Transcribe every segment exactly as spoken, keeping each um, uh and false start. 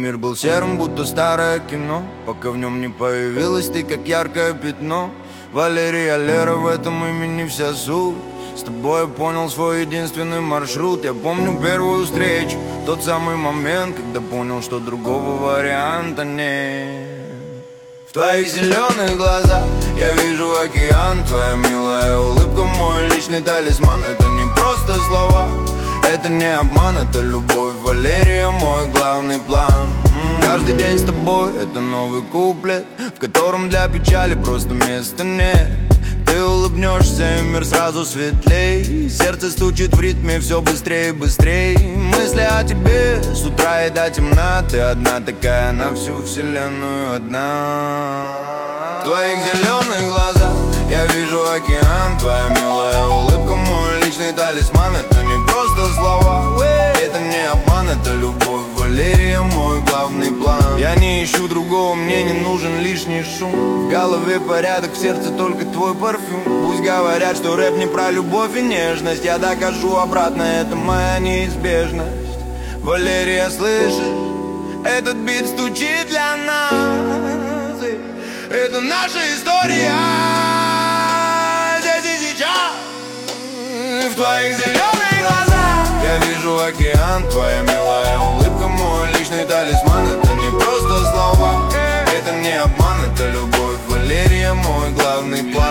мир был серым, будто старое кино, пока в нем не появилась ты, как яркое пятно. Валерия, Лера, в этом имени вся суть. С тобой я понял свой единственный маршрут. Я помню первую встречу, тот самый момент, когда понял, что другого варианта нет. В твоих зеленых глазах я вижу океан. Твоя милая улыбка, мой личный талисман. Это не просто слова, это не обман, это любовь. Валерия, мой главный план. Каждый день с тобой это новый куплет, в котором для печали просто места нет. Ты улыбнешься, и мир сразу светлей. Сердце стучит в ритме все быстрее и быстрее. Мысли о тебе с утра и до темна. Ты одна такая на всю вселенную, одна. В твоих зеленых глазах я вижу океан. Твоя милая улыбка, мой личный талисман. Это не просто слова, это не обман, это любовь. Валерия, мой главный план. Я не ищу другого, мне не нужен лишний шум. В голове порядок, в сердце только твой парфюм. Пусть говорят, что рэп не про любовь и нежность, я докажу обратно, это моя неизбежность. Валерия, слышишь? Этот бит стучит для нас. Это наша история здесь и сейчас. В твоих зеленых глазах я вижу океан. Твоя милая улыбка, мой личный талисман. Это не просто слова, это не обман, это любовь. Валерия, мой главный план.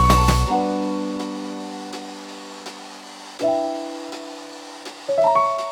We'll be right back.